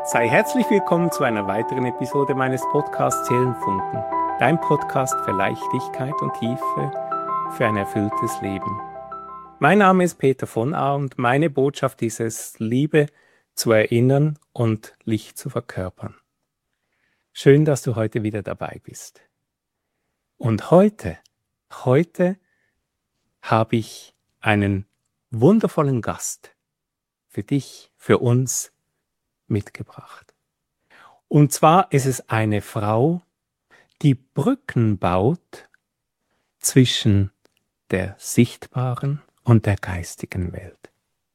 Sei herzlich willkommen zu einer weiteren Episode meines Podcasts Seelenfunken, dein Podcast für Leichtigkeit und Tiefe für ein erfülltes Leben. Mein Name ist Peter von A. und meine Botschaft ist es, Liebe zu erinnern und Licht zu verkörpern. Schön, dass du heute wieder dabei bist. Und heute habe ich einen wundervollen Gast für dich, für uns mitgebracht. Und zwar ist es eine Frau, die Brücken baut zwischen der sichtbaren und der geistigen Welt.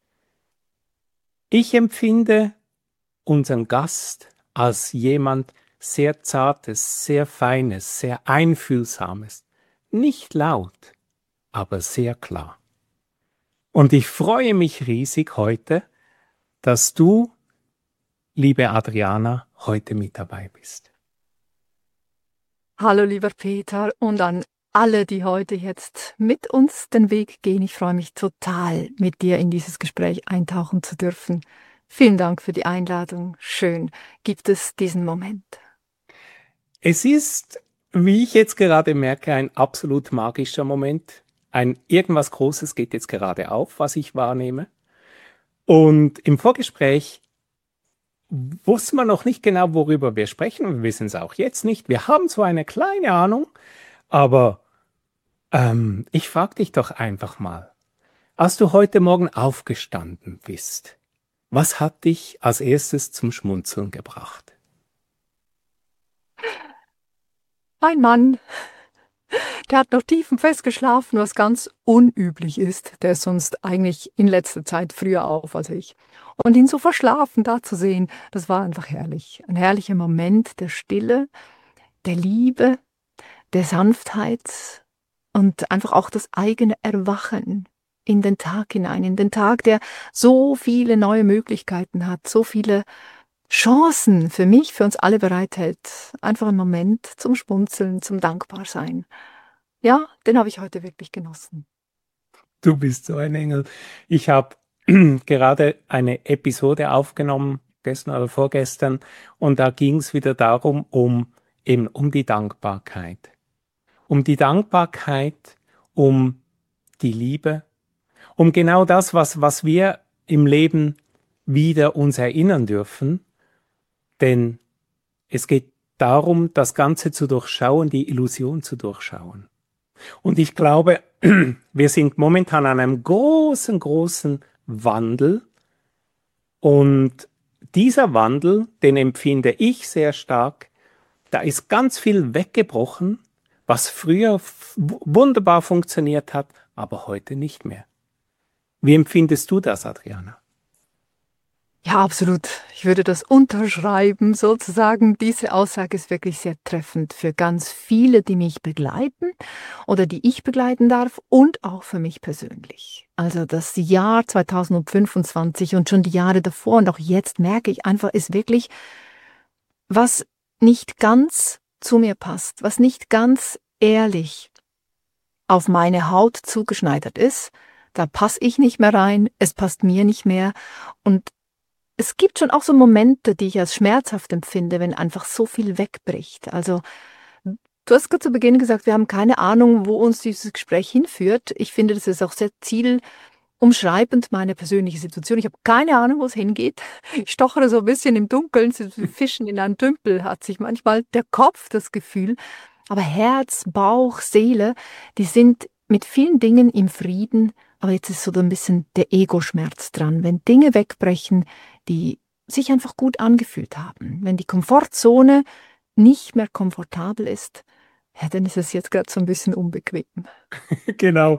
Ich empfinde unseren Gast als jemand sehr Zartes, sehr Feines, sehr Einfühlsames, nicht laut, aber sehr klar. Und ich freue mich riesig heute, dass du, liebe Adriana, heute mit dabei bist. Hallo lieber Peter und an alle, die heute jetzt mit uns den Weg gehen. Ich freue mich total, mit dir in dieses Gespräch eintauchen zu dürfen. Vielen Dank für die Einladung. Schön gibt es diesen Moment. Es ist, wie ich jetzt gerade merke, ein absolut magischer Moment. Irgendwas Großes geht jetzt gerade auf, was ich wahrnehme. Und im Vorgespräch wussten wir noch nicht genau, worüber wir sprechen. Wir wissen es auch jetzt nicht. Wir haben so eine kleine Ahnung, aber ich frage dich doch einfach mal, als du heute Morgen aufgestanden bist, was hat dich als erstes zum Schmunzeln gebracht? Mein Mann, der hat noch tiefenfest geschlafen, was ganz unüblich ist. Der ist sonst eigentlich in letzter Zeit früher auf als ich. Und ihn so verschlafen da zu sehen, das war einfach herrlich. Ein herrlicher Moment der Stille, der Liebe, der Sanftheit und einfach auch das eigene Erwachen in den Tag hinein, in den Tag, der so viele neue Möglichkeiten hat, so viele Chancen für mich, für uns alle bereithält. Einfach ein Moment zum Schmunzeln, zum Dankbarsein. Ja, den habe ich heute wirklich genossen. Du bist so ein Engel. Ich habe gerade eine Episode aufgenommen, gestern oder vorgestern, und da ging es wieder darum, um die Dankbarkeit. Um die Dankbarkeit, um die Liebe, um genau das, was wir im Leben wieder uns erinnern dürfen. Denn es geht darum, das Ganze zu durchschauen, die Illusion zu durchschauen. Und ich glaube, wir sind momentan an einem großen Wandel. Und dieser Wandel, den empfinde ich sehr stark. Da ist ganz viel weggebrochen, was früher wunderbar funktioniert hat, aber heute nicht mehr. Wie empfindest du das, Adriana? Ja, absolut. Ich würde das unterschreiben, sozusagen. Diese Aussage ist wirklich sehr treffend für ganz viele, die mich begleiten oder die ich begleiten darf und auch für mich persönlich. Also das Jahr 2025 und schon die Jahre davor und auch jetzt merke ich einfach, ist wirklich, was nicht ganz zu mir passt, was nicht ganz ehrlich auf meine Haut zugeschneidert ist. Da passe ich nicht mehr rein, es passt mir nicht mehr und es gibt schon auch so Momente, die ich als schmerzhaft empfinde, wenn einfach so viel wegbricht. Also, du hast gerade zu Beginn gesagt, wir haben keine Ahnung, wo uns dieses Gespräch hinführt. Ich finde, das ist auch sehr zielumschreibend, meine persönliche Situation. Ich habe keine Ahnung, wo es hingeht. Ich stochere so ein bisschen im Dunkeln, so wie Fischen in einem Tümpel hat sich manchmal der Kopf das Gefühl. Aber Herz, Bauch, Seele, die sind mit vielen Dingen im Frieden. Aber jetzt ist so ein bisschen der Ego-Schmerz dran. Wenn Dinge wegbrechen, die sich einfach gut angefühlt haben. Wenn die Komfortzone nicht mehr komfortabel ist, ja, dann ist es jetzt gerade so ein bisschen unbequem. Genau.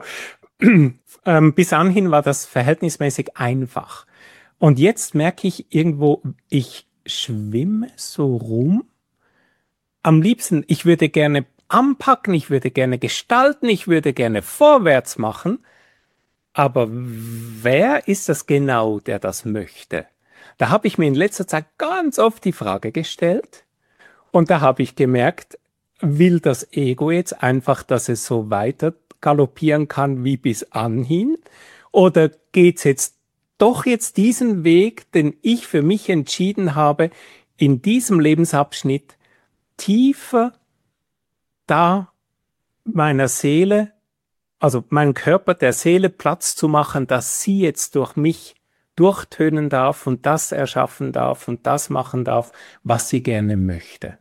Bis anhin war das verhältnismäßig einfach. Und jetzt merke ich irgendwo, ich schwimme so rum. Am liebsten, ich würde gerne anpacken, ich würde gerne gestalten, ich würde gerne vorwärts machen. Aber wer ist das genau, der das möchte? Da habe ich mir in letzter Zeit ganz oft die Frage gestellt und da habe ich gemerkt, will das Ego jetzt einfach, dass es so weiter galoppieren kann wie bis anhin? Oder geht es jetzt doch jetzt diesen Weg, den ich für mich entschieden habe, in diesem Lebensabschnitt tiefer da meiner Seele, also meinem Körper, der Seele Platz zu machen, dass sie jetzt durch mich durchtönen darf und das erschaffen darf und das machen darf, was sie gerne möchte.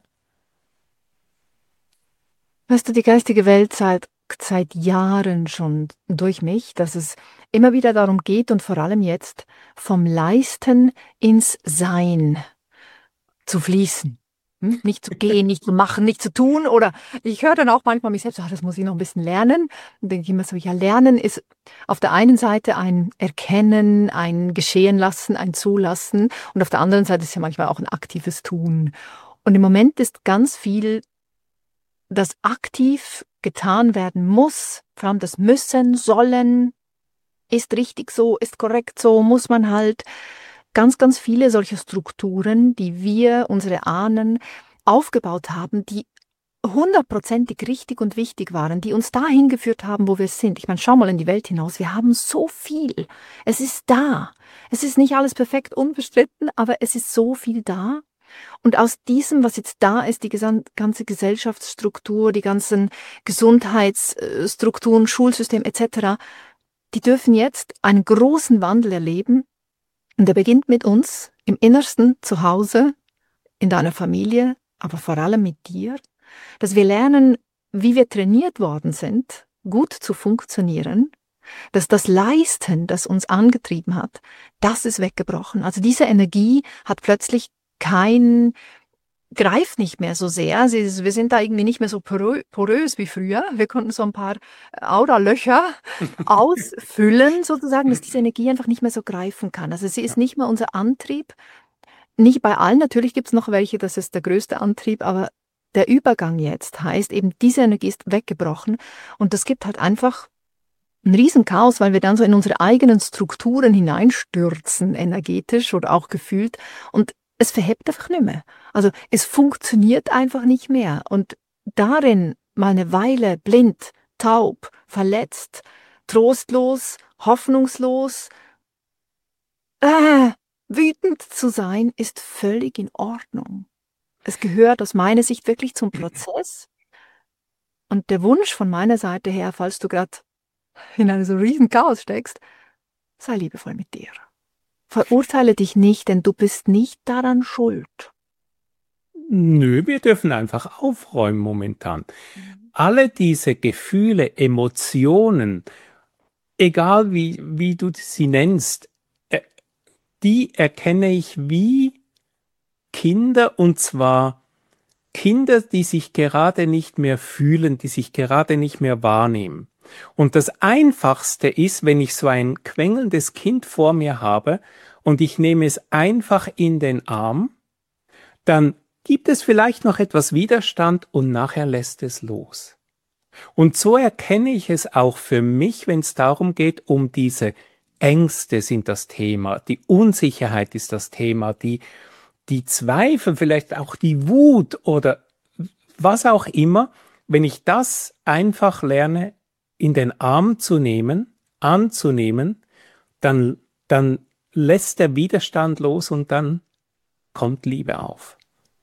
Weißt du, die geistige Welt zeigt seit Jahren schon durch mich, dass es immer wieder darum geht und vor allem jetzt vom Leisten ins Sein zu fließen. Nicht zu gehen, nicht zu machen, nicht zu tun. Oder ich höre dann auch manchmal mich selbst, das muss ich noch ein bisschen lernen. Und denke ich immer so, ja, Lernen ist auf der einen Seite ein Erkennen, ein Geschehen lassen, ein Zulassen. Und auf der anderen Seite ist ja manchmal auch ein aktives Tun. Und im Moment ist ganz viel, das aktiv getan werden muss, vor allem das Müssen, Sollen, ist richtig so, ist korrekt so, muss man halt. Ganz, ganz viele solcher Strukturen, die wir, unsere Ahnen, aufgebaut haben, die 100%ig richtig und wichtig waren, die uns dahin geführt haben, wo wir sind. Ich meine, schau mal in die Welt hinaus, wir haben so viel. Es ist da. Es ist nicht alles perfekt unbestritten, aber es ist so viel da. Und aus diesem, was jetzt da ist, die ganze Gesellschaftsstruktur, die ganzen Gesundheitsstrukturen, Schulsystem etc., die dürfen jetzt einen großen Wandel erleben. Und der beginnt mit uns im Innersten zu Hause, in deiner Familie, aber vor allem mit dir, dass wir lernen, wie wir trainiert worden sind, gut zu funktionieren, dass das Leisten, das uns angetrieben hat, das ist weggebrochen. Also diese Energie hat plötzlich greift nicht mehr so sehr. Wir sind da irgendwie nicht mehr so porös wie früher. Wir konnten so ein paar Aura-Löcher ausfüllen, sozusagen, dass diese Energie einfach nicht mehr so greifen kann. Also sie ist nicht mehr unser Antrieb. Nicht bei allen, natürlich gibt es noch welche, das ist der größte Antrieb, aber der Übergang jetzt heißt eben, diese Energie ist weggebrochen und das gibt halt einfach ein Riesenchaos, weil wir dann so in unsere eigenen Strukturen hineinstürzen, energetisch oder auch gefühlt, und es verhebt einfach nicht mehr. Also es funktioniert einfach nicht mehr. Und darin mal eine Weile blind, taub, verletzt, trostlos, hoffnungslos, wütend zu sein, ist völlig in Ordnung. Es gehört aus meiner Sicht wirklich zum Prozess. Und der Wunsch von meiner Seite her, falls du gerade in einem so riesen Chaos steckst, sei liebevoll mit dir. Verurteile dich nicht, denn du bist nicht daran schuld. Nö, wir dürfen einfach aufräumen momentan. Alle diese Gefühle, Emotionen, egal wie du sie nennst, die erkenne ich wie Kinder, und zwar Kinder, die sich gerade nicht mehr fühlen, die sich gerade nicht mehr wahrnehmen. Und das Einfachste ist, wenn ich so ein quengelndes Kind vor mir habe und ich nehme es einfach in den Arm, dann gibt es vielleicht noch etwas Widerstand und nachher lässt es los. Und so erkenne ich es auch für mich, wenn es darum geht, um diese Ängste sind das Thema, die Unsicherheit ist das Thema, die Zweifel, vielleicht auch die Wut oder was auch immer, wenn ich das einfach lerne, in den Arm zu nehmen, anzunehmen, dann lässt der Widerstand los und dann kommt Liebe auf.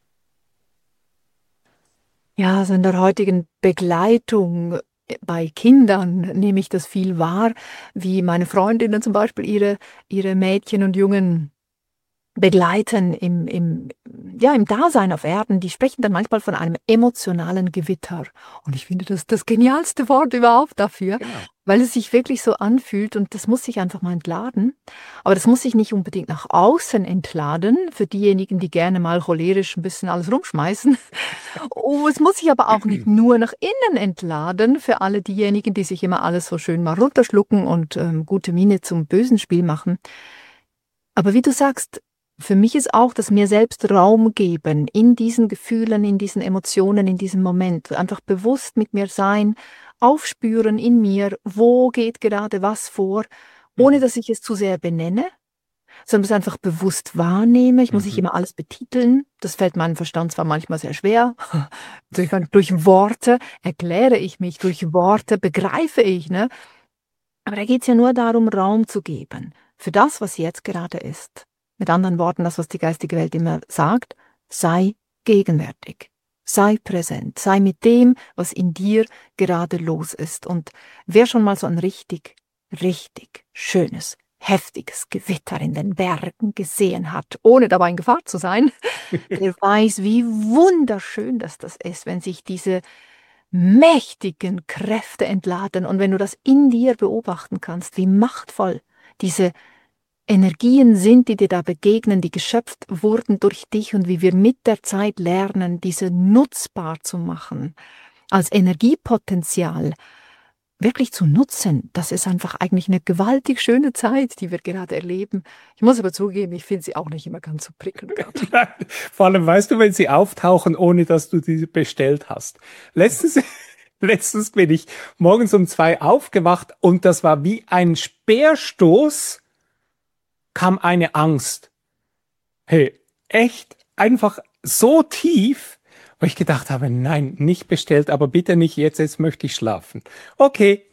Ja, also in der heutigen Begleitung bei Kindern nehme ich das viel wahr, wie meine Freundinnen zum Beispiel ihre Mädchen und Jungen begleiten im Dasein auf Erden. Die sprechen dann manchmal von einem emotionalen Gewitter. Und ich finde das genialste Wort überhaupt dafür, genau, weil es sich wirklich so anfühlt und das muss sich einfach mal entladen. Aber das muss sich nicht unbedingt nach außen entladen, für diejenigen, die gerne mal cholerisch ein bisschen alles rumschmeißen. Oh, es muss sich aber auch nicht nur nach innen entladen, für alle diejenigen, die sich immer alles so schön mal runterschlucken und gute Miene zum bösen Spiel machen. Aber wie du sagst, für mich ist auch das mir selbst Raum geben in diesen Gefühlen, in diesen Emotionen, in diesem Moment. Einfach bewusst mit mir sein, aufspüren in mir, wo geht gerade was vor, ohne dass ich es zu sehr benenne, sondern es einfach bewusst wahrnehme. Ich muss nicht immer alles betiteln. Das fällt meinem Verstand zwar manchmal sehr schwer. Durch Worte erkläre ich mich, durch Worte begreife ich, ne? Aber da geht es ja nur darum, Raum zu geben für das, was jetzt gerade ist. Mit anderen Worten, das, was die geistige Welt immer sagt, sei gegenwärtig, sei präsent, sei mit dem, was in dir gerade los ist. Und wer schon mal so ein richtig schönes, heftiges Gewitter in den Bergen gesehen hat, ohne dabei in Gefahr zu sein, der weiß, wie wunderschön das ist, wenn sich diese mächtigen Kräfte entladen und wenn du das in dir beobachten kannst, wie machtvoll diese Energien sind, die dir da begegnen, die geschöpft wurden durch dich und wie wir mit der Zeit lernen, diese nutzbar zu machen, als Energiepotenzial wirklich zu nutzen. Das ist einfach eigentlich eine gewaltig schöne Zeit, die wir gerade erleben. Ich muss aber zugeben, ich finde sie auch nicht immer ganz so prickelnd. Vor allem, weißt du, wenn sie auftauchen, ohne dass du die bestellt hast. Letztens bin ich morgens um 2 aufgewacht und das war wie ein Speerstoß, kam eine Angst. Hey, echt einfach so tief, wo ich gedacht habe, nein, nicht bestellt, aber bitte nicht jetzt möchte ich schlafen. Okay,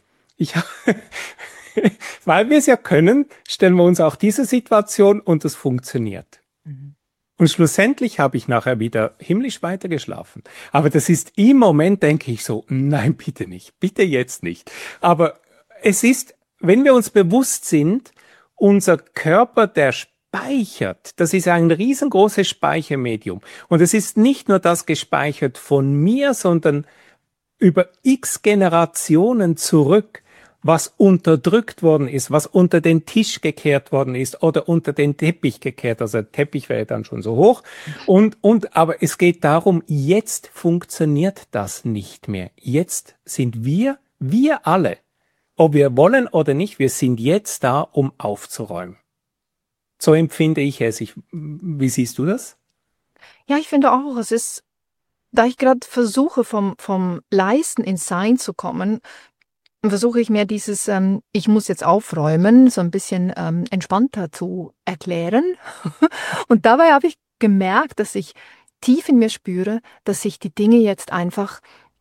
weil wir es ja können, stellen wir uns auch diese Situation und es funktioniert. Mhm. Und schlussendlich habe ich nachher wieder himmlisch weiter geschlafen. Aber das ist im Moment, denke ich so, nein, bitte nicht, bitte jetzt nicht. Aber es ist, wenn wir uns bewusst sind, unser Körper, der speichert, das ist ein riesengroßes Speichermedium. Und es ist nicht nur das gespeichert von mir, sondern über x Generationen zurück, was unterdrückt worden ist, was unter den Tisch gekehrt worden ist oder unter den Teppich gekehrt. Also der Teppich wäre dann schon so hoch. Aber es geht darum, jetzt funktioniert das nicht mehr. Jetzt sind wir alle, ob wir wollen oder nicht, wir sind jetzt da, um aufzuräumen. So empfinde ich es. Wie siehst du das? Ja, ich finde auch, es ist, da ich gerade versuche, vom Leisten ins Sein zu kommen, versuche ich mir dieses, ich muss jetzt aufräumen, so ein bisschen entspannter zu erklären. Und dabei habe ich gemerkt, dass ich tief in mir spüre, dass sich die Dinge jetzt einfach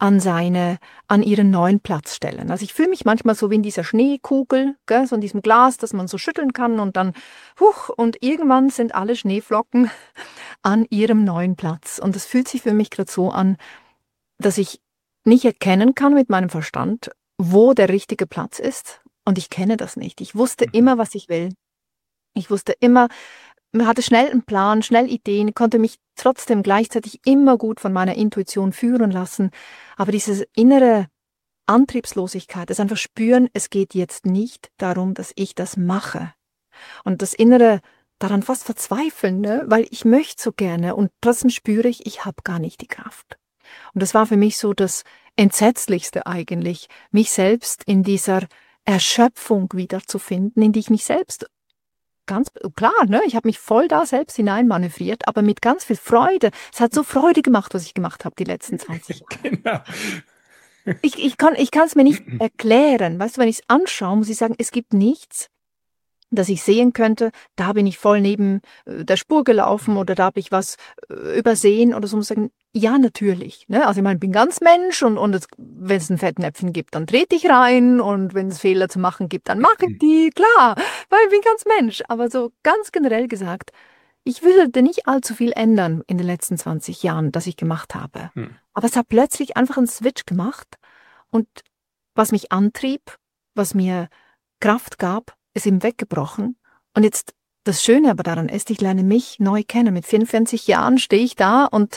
an ihren neuen Platz stellen. Also ich fühle mich manchmal so wie in dieser Schneekugel, gell, so in diesem Glas, das man so schütteln kann und dann, und irgendwann sind alle Schneeflocken an ihrem neuen Platz. Und es fühlt sich für mich gerade so an, dass ich nicht erkennen kann mit meinem Verstand, wo der richtige Platz ist. Und ich kenne das nicht. Ich wusste immer, was ich will. Ich wusste immer, man hatte schnell einen Plan, schnell Ideen, konnte mich trotzdem gleichzeitig immer gut von meiner Intuition führen lassen. Aber diese innere Antriebslosigkeit, das einfach spüren, es geht jetzt nicht darum, dass ich das mache. Und das innere daran fast verzweifeln, ne? Weil ich möchte so gerne und trotzdem spüre ich habe gar nicht die Kraft. Und das war für mich so das Entsetzlichste eigentlich, mich selbst in dieser Erschöpfung wiederzufinden, in die ich mich selbst ganz klar, ne, ich habe mich voll da selbst hineinmanövriert, aber mit ganz viel Freude. Es hat so Freude gemacht, was ich gemacht habe die letzten 20 Jahre. Genau. Ich kann es mir nicht erklären. Weißt du, wenn ich es anschaue, muss ich sagen, es gibt nichts, dass ich sehen könnte, da bin ich voll neben der Spur gelaufen oder da habe ich was übersehen oder so. Muss ich sagen, ja, natürlich. Ne? Also ich meine, ich bin ganz Mensch und wenn es ein Fettnäpfchen gibt, dann trete ich rein und wenn es Fehler zu machen gibt, dann mache ich die, klar, weil ich bin ganz Mensch. Aber so ganz generell gesagt, ich würde nicht allzu viel ändern in den letzten 20 Jahren, das ich gemacht habe. Aber es hat plötzlich einfach einen Switch gemacht und was mich antrieb, was mir Kraft gab, ist ihm weggebrochen. Und jetzt, das Schöne aber daran ist, ich lerne mich neu kennen. Mit 44 Jahren stehe ich da und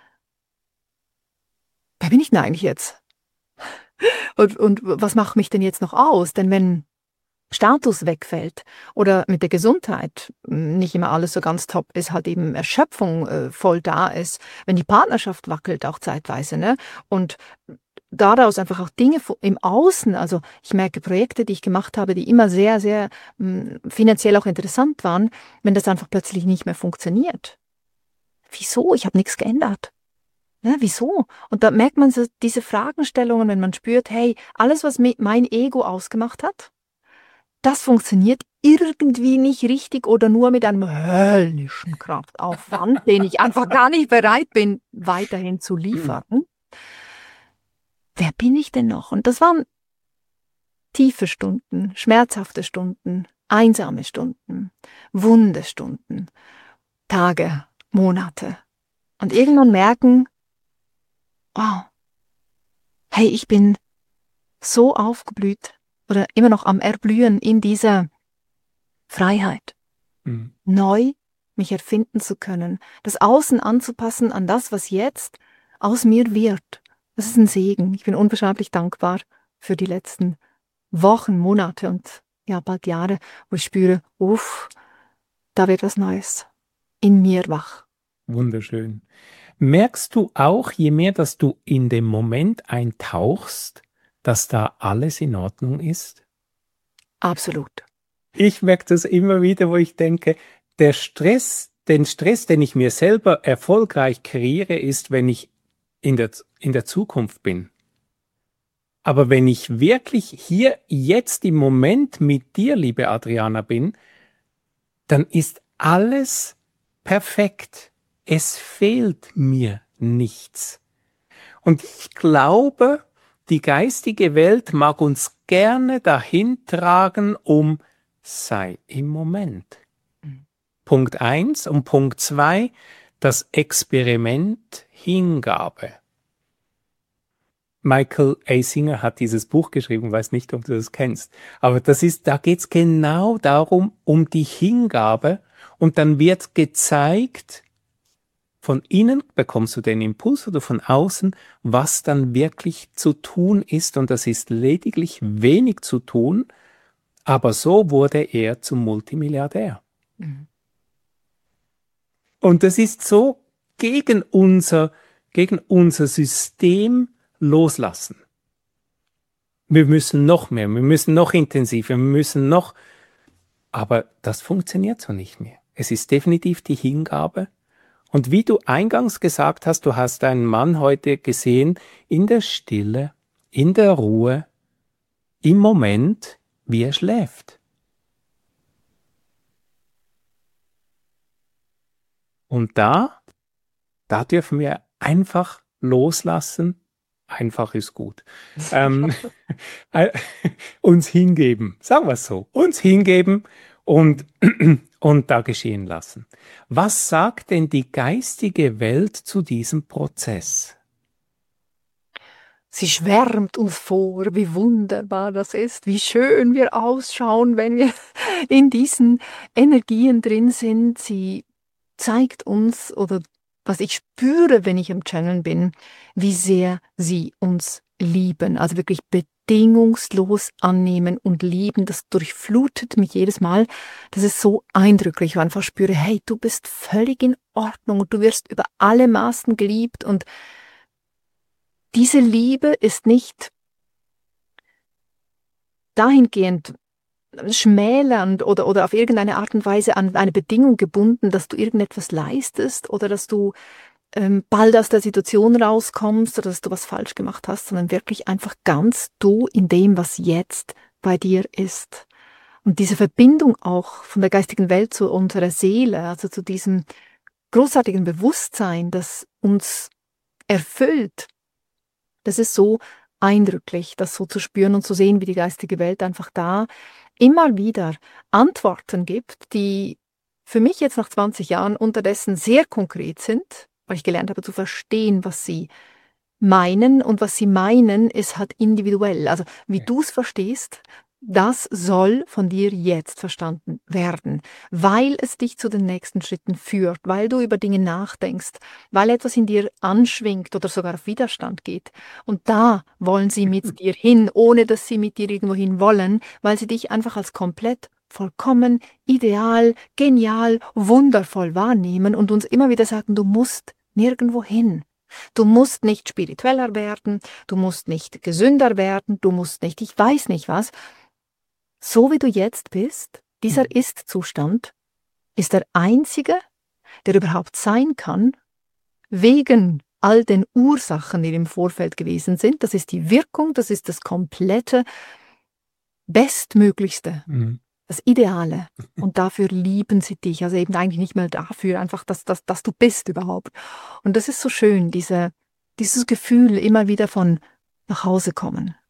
wer bin ich denn eigentlich jetzt? Und was macht mich denn jetzt noch aus? Denn wenn Status wegfällt oder mit der Gesundheit nicht immer alles so ganz top ist, halt eben Erschöpfung voll da ist, wenn die Partnerschaft wackelt auch zeitweise, ne? Und daraus einfach auch Dinge im Außen, also ich merke Projekte, die ich gemacht habe, die immer sehr, sehr finanziell auch interessant waren, wenn das einfach plötzlich nicht mehr funktioniert. Wieso? Ich habe nichts geändert. Ne, wieso? Und da merkt man so diese Fragestellungen, wenn man spürt, hey, alles, was mein Ego ausgemacht hat, das funktioniert irgendwie nicht richtig oder nur mit einem höllischen Kraftaufwand, den ich einfach gar nicht bereit bin, weiterhin zu liefern. Wer bin ich denn noch? Und das waren tiefe Stunden, schmerzhafte Stunden, einsame Stunden, wunde Stunden, Tage, Monate. Und irgendwann merken, wow, hey, ich bin so aufgeblüht oder immer noch am Erblühen in dieser Freiheit, neu mich erfinden zu können, das Außen anzupassen an das, was jetzt aus mir wird. Das ist ein Segen. Ich bin unbeschreiblich dankbar für die letzten Wochen, Monate und ja, bald Jahre, wo ich spüre, da wird was Neues in mir wach. Wunderschön. Merkst du auch, je mehr, dass du in den Moment eintauchst, dass da alles in Ordnung ist? Absolut. Ich merke das immer wieder, wo ich denke, den Stress, den ich mir selber erfolgreich kreiere, ist, wenn ich in der Zukunft bin. Aber wenn ich wirklich hier jetzt im Moment mit dir, liebe Adriana, bin, dann ist alles perfekt. Es fehlt mir nichts. Und ich glaube, die geistige Welt mag uns gerne dahin tragen, sei im Moment. Punkt 1 und Punkt 2, das Experiment Hingabe. Michael A. Singer hat dieses Buch geschrieben, weiß nicht, ob du das kennst. Aber da geht es genau darum, um die Hingabe. Und dann wird gezeigt, von innen bekommst du den Impuls oder von außen, was dann wirklich zu tun ist. Und das ist lediglich wenig zu tun. Aber so wurde er zum Multimilliardär. Mhm. Und das ist so gegen unser System loslassen. Wir müssen noch mehr, wir müssen noch intensiver, aber das funktioniert so nicht mehr. Es ist definitiv die Hingabe. Und wie du eingangs gesagt hast, du hast einen Mann heute gesehen, in der Stille, in der Ruhe, im Moment, wie er schläft. Und da dürfen wir einfach loslassen. Einfach ist gut. Uns hingeben, sagen wir es so, uns hingeben und da geschehen lassen. Was sagt denn die geistige Welt zu diesem Prozess? Sie schwärmt uns vor, wie wunderbar das ist, wie schön wir ausschauen, wenn wir in diesen Energien drin sind. Sie zeigt uns, oder was ich spüre, wenn ich im Channeln bin, wie sehr sie uns lieben, also wirklich bedingungslos annehmen und lieben. Das durchflutet mich jedes Mal. Das ist so eindrücklich, weil ich einfach spüre, hey, du bist völlig in Ordnung und du wirst über alle Maßen geliebt. Und diese Liebe ist nicht dahingehend schmälernd oder auf irgendeine Art und Weise an eine Bedingung gebunden, dass du irgendetwas leistest oder dass du bald aus der Situation rauskommst oder dass du was falsch gemacht hast, sondern wirklich einfach ganz du in dem, was jetzt bei dir ist. Und diese Verbindung auch von der geistigen Welt zu unserer Seele, also zu diesem großartigen Bewusstsein, das uns erfüllt, das ist so eindrücklich, das so zu spüren und zu sehen, wie die geistige Welt einfach da immer wieder Antworten gibt, die für mich jetzt nach 20 Jahren unterdessen sehr konkret sind, weil ich gelernt habe zu verstehen, was sie meinen. Und was sie meinen, ist halt individuell. Also wie du es verstehst, das soll von dir jetzt verstanden werden, weil es dich zu den nächsten Schritten führt, weil du über Dinge nachdenkst, weil etwas in dir anschwingt oder sogar auf Widerstand geht. Und da wollen sie mit dir hin, ohne dass sie mit dir irgendwo hin wollen, weil sie dich einfach als komplett vollkommen, ideal, genial, wundervoll wahrnehmen und uns immer wieder sagen, du musst nirgendwo hin. Du musst nicht spiritueller werden, du musst nicht gesünder werden, du musst nicht, ich weiß nicht was. So wie du jetzt bist, dieser Ist-Zustand, ist der einzige, der überhaupt sein kann, wegen all den Ursachen, die im Vorfeld gewesen sind. Das ist die Wirkung, das ist das komplette, bestmöglichste, das Ideale. Und dafür lieben sie dich. Also eben eigentlich nicht mehr dafür, einfach, dass du bist überhaupt. Und das ist so schön, dieses Gefühl immer wieder von nach Hause kommen.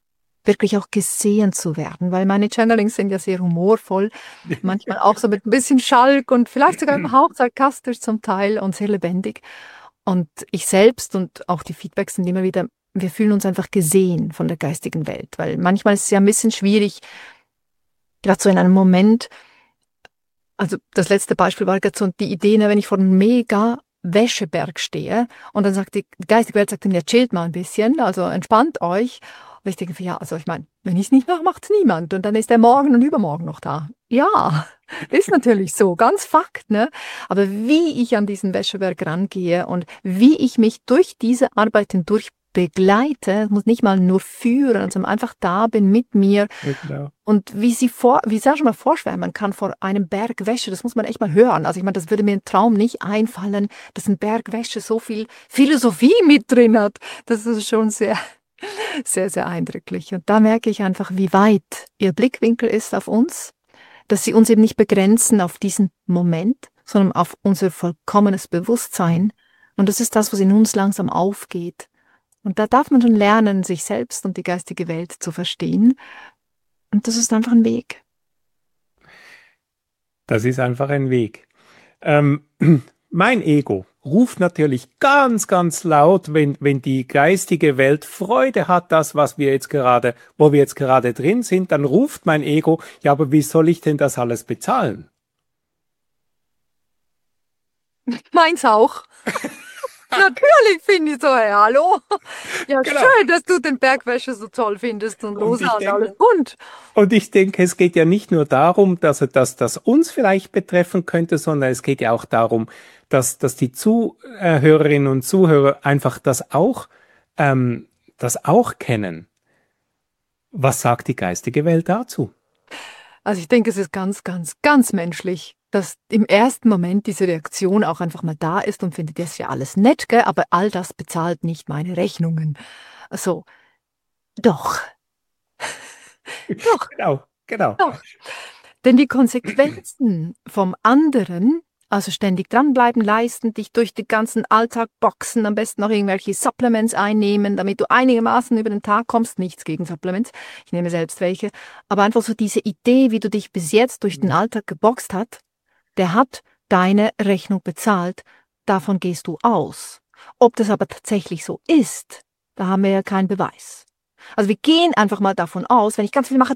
wirklich auch gesehen zu werden, weil meine Channelings sind ja sehr humorvoll, manchmal auch so mit ein bisschen Schalk und vielleicht sogar überhaupt sarkastisch zum Teil und sehr lebendig. Und ich selbst und auch die Feedbacks sind immer wieder, wir fühlen uns einfach gesehen von der geistigen Welt, weil manchmal ist es ja ein bisschen schwierig, gerade so in einem Moment, also das letzte Beispiel war gerade so die Idee, ne, wenn ich vor einem mega Wäscheberg stehe und dann sagt die geistige Welt, sagt dann, ja, chillt mal ein bisschen, also entspannt euch. Und ich denke, ja, also ich meine, wenn ich es nicht mache, macht es niemand und dann ist der morgen und übermorgen noch da. Ja, ist natürlich so, ganz Fakt, ne? Aber wie ich an diesen Wäscheberg rangehe und wie ich mich durch diese Arbeit hindurch begleite, muss nicht mal nur führen, sondern einfach da bin mit mir. Ja, genau. Und wie Sie auch schon mal vorschwärmen, man kann vor einem Berg Wäsche, das muss man echt mal hören. Also ich meine, das würde mir im Traum nicht einfallen, dass ein Berg Wäsche so viel Philosophie mit drin hat. Das ist schon sehr, sehr, sehr eindrücklich. Und da merke ich einfach, wie weit Ihr Blickwinkel ist auf uns, dass Sie uns eben nicht begrenzen auf diesen Moment, sondern auf unser vollkommenes Bewusstsein. Und das ist das, was in uns langsam aufgeht. Und da darf man schon lernen, sich selbst und die geistige Welt zu verstehen. Und das ist einfach ein Weg. Das ist einfach ein Weg. Ähm, Mein Ego ruft natürlich ganz, ganz laut, wenn die geistige Welt Freude hat, das, wo wir jetzt gerade drin sind, dann ruft mein Ego, ja, aber wie soll ich denn das alles bezahlen? Meins auch. Natürlich finde ich so, hey, hallo. Ja, Genau. schön, dass du den Bergwäsche so toll findest und Und ich rosa und denke, alles bunt. Und ich denke, es geht ja nicht nur darum, dass das uns vielleicht betreffen könnte, sondern es geht ja auch darum, dass die Zuhörerinnen und Zuhörer einfach das auch kennen. Was sagt die geistige Welt dazu? Also ich denke, es ist ganz, ganz, ganz menschlich, dass im ersten Moment diese Reaktion auch einfach mal da ist und findet, das ist ja alles nett, gell? Aber all das bezahlt nicht meine Rechnungen. Also, doch, doch, Genau, genau. doch. Denn die Konsequenzen vom anderen, also ständig dranbleiben, leisten, dich durch den ganzen Alltag boxen, am besten noch irgendwelche Supplements einnehmen, damit du einigermaßen über den Tag kommst. Nichts gegen Supplements, ich nehme selbst welche. Aber einfach so diese Idee, wie du dich bis jetzt durch den Alltag geboxt hast, der hat deine Rechnung bezahlt. Davon gehst du aus. Ob das aber tatsächlich so ist, da haben wir ja keinen Beweis. Also wir gehen einfach mal davon aus, wenn ich ganz viel mache,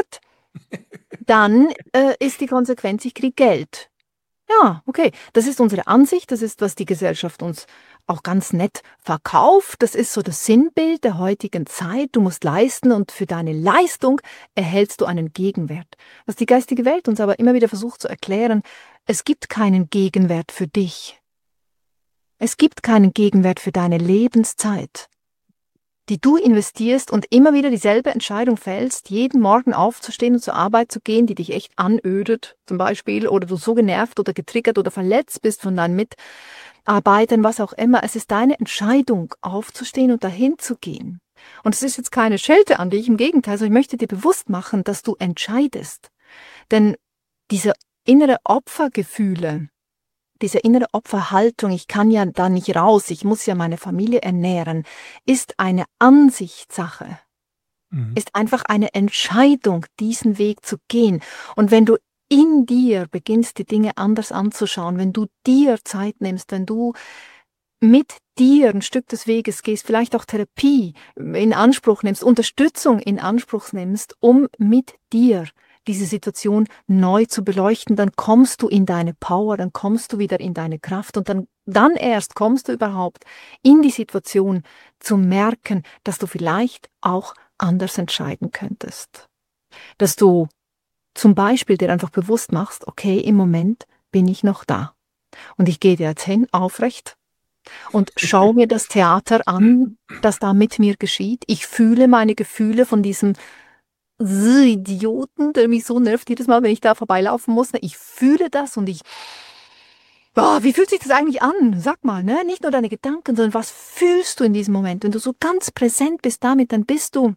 dann ist die Konsequenz, ich kriege Geld. Ja, okay. Das ist unsere Ansicht, das ist, was die Gesellschaft uns auch ganz nett verkauft. Das ist so das Sinnbild der heutigen Zeit. Du musst leisten und für deine Leistung erhältst du einen Gegenwert. Was die geistige Welt uns aber immer wieder versucht zu erklären, es gibt keinen Gegenwert für dich. Es gibt keinen Gegenwert für deine Lebenszeit, die du investierst und immer wieder dieselbe Entscheidung fällst, jeden Morgen aufzustehen und zur Arbeit zu gehen, die dich echt anödet, zum Beispiel, oder du so genervt oder getriggert oder verletzt bist von deinen Mitarbeitern, was auch immer. Es ist deine Entscheidung, aufzustehen und dahin zu gehen. Und es ist jetzt keine Schelte an dich, im Gegenteil, sondern ich möchte dir bewusst machen, dass du entscheidest. Denn diese innere Opfergefühle, diese innere Opferhaltung, ich kann ja da nicht raus, ich muss ja meine Familie ernähren, ist eine Ansichtssache, ist einfach eine Entscheidung, diesen Weg zu gehen. Und wenn du in dir beginnst, die Dinge anders anzuschauen, wenn du dir Zeit nimmst, wenn du mit dir ein Stück des Weges gehst, vielleicht auch Therapie in Anspruch nimmst, Unterstützung in Anspruch nimmst, um mit dir diese Situation neu zu beleuchten, dann kommst du in deine Power, dann kommst du wieder in deine Kraft und dann erst kommst du überhaupt in die Situation zu merken, dass du vielleicht auch anders entscheiden könntest. Dass du zum Beispiel dir einfach bewusst machst, okay, im Moment bin ich noch da. Und ich gehe jetzt hin, aufrecht, und schau mir das Theater an, das da mit mir geschieht. Ich fühle meine Gefühle von diesem Idioten, der mich so nervt jedes Mal, wenn ich da vorbeilaufen muss. Ich fühle das und wie fühlt sich das eigentlich an? Sag mal, ne? Nicht nur deine Gedanken, sondern was fühlst du in diesem Moment? Wenn du so ganz präsent bist damit, dann bist du